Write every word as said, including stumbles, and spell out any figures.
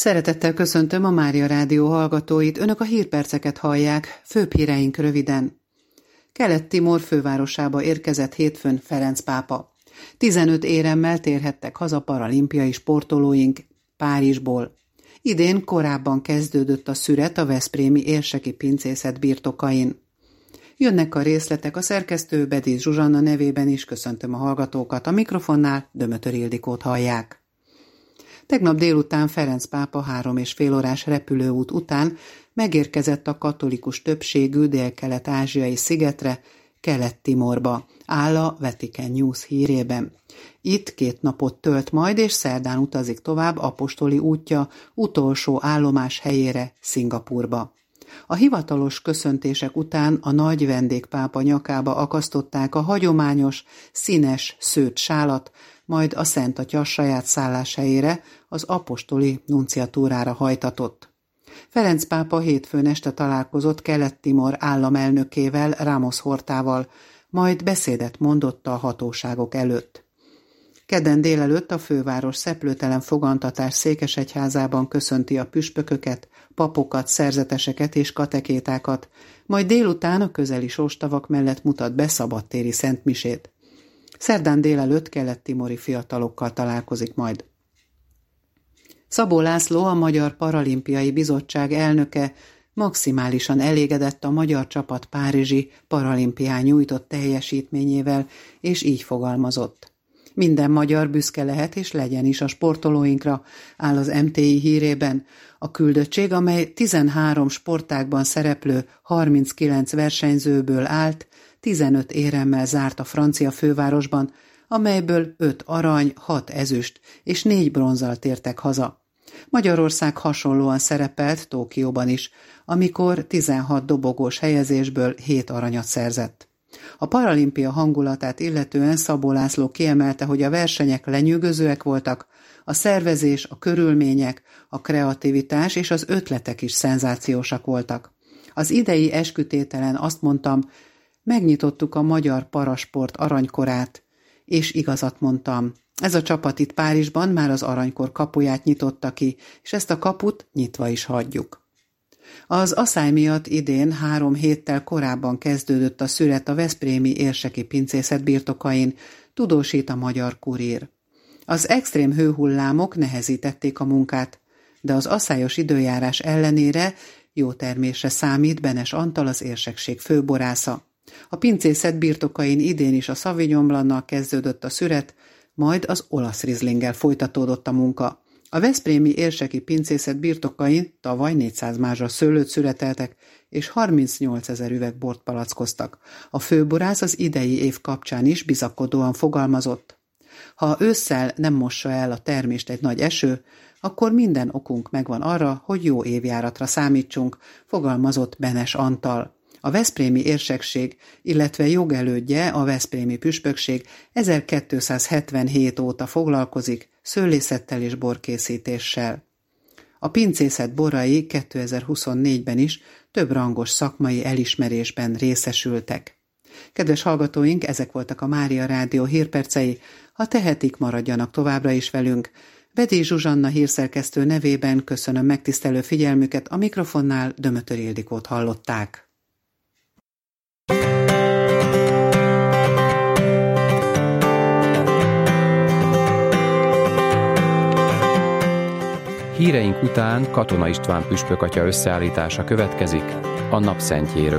Szeretettel köszöntöm a Mária Rádió hallgatóit, önök a hírperceket hallják, főbb híreink röviden. Kelet-Timor fővárosába érkezett hétfőn Ferenc pápa. tizenöt éremmel térhettek haza paralimpiai sportolóink Párizsból. Idén korábban kezdődött a szüret a veszprémi érseki pincészet birtokain. Jönnek a részletek, a szerkesztő Bedész Zsuzsanna nevében is köszöntöm a hallgatókat, a mikrofonnál Dömötör Ildikót hallják. Tegnap délután Ferenc pápa három és fél órás repülőút után megérkezett a katolikus többségű dél-kelet-ázsiai szigetre, Kelet-Timorba, áll a Vatican News hírében. Itt két napot tölt majd, és szerdán utazik tovább apostoli útja utolsó állomás helyére, Szingapúrba. A hivatalos köszöntések után a nagy vendégpápa nyakába akasztották a hagyományos, színes szőtt sálat, majd a Szentatya saját szálláshelyére, az apostoli nunciatúrára hajtatott. Ferenc pápa hétfőn este találkozott Kelet-Timor államelnökével, Ramos Hortával, majd beszédet mondott a hatóságok előtt. Kedden délelőtt a főváros szeplőtelen fogantatás székesegyházában köszönti a püspököket, papokat, szerzeteseket és katekétákat, majd délután a közeli sóstavak mellett mutat be szabadtéri szentmisét. Szerdán délelőtt kelet-timori fiatalokkal találkozik majd. Szabó László, a Magyar Paralimpiai Bizottság elnöke maximálisan elégedett a magyar csapat párizsi paralimpián nyújtott teljesítményével, és így fogalmazott. Minden magyar büszke lehet és legyen is a sportolóinkra, áll az em té i hírében. A küldöttség, amely tizenhárom sportágban szereplő harminckilenc versenyzőből állt, tizenöt éremmel zárt a francia fővárosban, amelyből öt arany, hat ezüst és négy bronzzal tértek haza. Magyarország hasonlóan szerepelt Tokióban is, amikor tizenhat dobogós helyezésből hét aranyat szerzett. A paralimpia hangulatát illetően Szabó László kiemelte, hogy a versenyek lenyűgözőek voltak, a szervezés, a körülmények, a kreativitás és az ötletek is szenzációsak voltak. Az idei eskütételen azt mondtam, megnyitottuk a magyar parasport aranykorát, és igazat mondtam. Ez a csapat itt Párizsban már az aranykor kapuját nyitotta ki, és ezt a kaput nyitva is hagyjuk. Az aszály miatt idén három héttel korábban kezdődött a szüret a veszprémi érseki pincészet birtokain, tudósít a Magyar Kurír. Az extrém hőhullámok nehezítették a munkát, de az aszályos időjárás ellenére jó termésre számít Benes Antal, az érsekség főborásza. A pincészet birtokain idén is a Sauvignon Blanc-nal kezdődött a szüret, majd az olasz rizlinggel folytatódott a munka. A veszprémi érseki pincészet birtokain tavaly négyszáz mázsa szőlőt szüreteltek, és harmincnyolcezer üveg bort palackoztak. A főborász az idei év kapcsán is bizakodóan fogalmazott. Ha ősszel nem mossa el a termést egy nagy eső, akkor minden okunk megvan arra, hogy jó évjáratra számítsunk, fogalmazott Benes Antal. A veszprémi érsekség, illetve jogelődje, a veszprémi püspökség ezerkétszázhetvenhét óta foglalkozik szőlészettel és borkészítéssel. A pincészet borai kétezer-huszonnégyben is több rangos szakmai elismerésben részesültek. Kedves hallgatóink, ezek voltak a Mária Rádió hírpercei, ha tehetik, maradjanak továbbra is velünk. Bedész Zsuzsanna hírszerkesztő nevében köszönöm megtisztelő figyelmüket, a mikrofonnál Dömötör Ildikót hallották. Híreink után Katona István püspökatya összeállítása következik a napszentjéről.